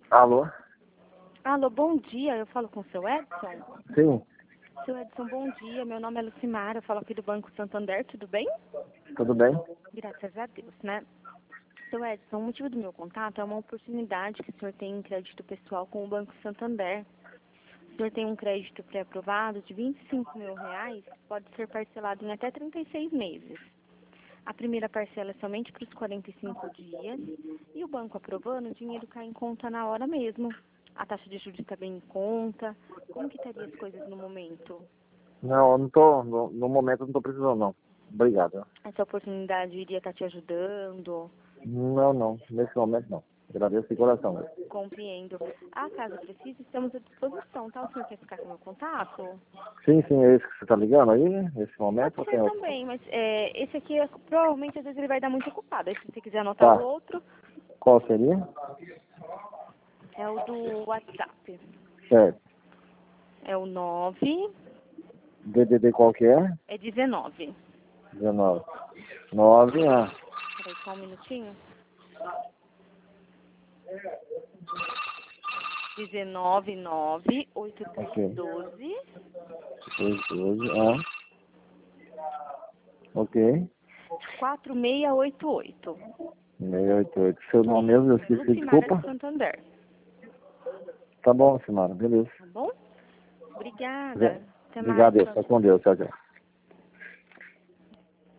Alô? Alô, bom dia. Eu falo com o seu Edson? Sim, Seu Edson, bom dia. Meu nome é Lucimara. Eu falo aqui do Banco Santander. Tudo bem? tudo bem? Graças a Deus, né? Seu Edson, o motivo do meu contato é uma oportunidade que o senhor tem em crédito pessoal com o Banco Santander. O senhor tem um crédito pré-aprovado de R$ 25.000, que pode ser parcelado em até 36 meses. A primeira parcela é somente para os 45 dias e o banco aprovando, o dinheiro cai em conta na hora mesmo. A taxa de juros está bem em conta. Como que estaria as coisas no momento? Não, eu não tô, no momento eu não tô precisando não. Obrigado. Essa oportunidade iria estar te ajudando? Não, nesse momento não. Agradeço de coração. Compreendo. Ah, caso precise, estamos à disposição, tá? O senhor quer ficar com o meu contato? Sim, é esse que você tá ligando aí, nesse momento, Pode ou ser tem outro? também, mas esse aqui provavelmente às vezes ele vai dar muito ocupado. Aí se você quiser anotar o Tá, outro, qual seria? é o do WhatsApp. Certo. É o 9, DDD qual que é? é 19. 19. 9, Peraí, só um minutinho. 19 ok. 8312 12, ok. 4688. 688. Seu nome mesmo, eu esqueci, Lucimara desculpa. de Santander. Tá bom, Simara, beleza. Tá bom? Obrigada. Até mais. Obrigado, Tchau, tá tchau. com Deus, tchau, tchau.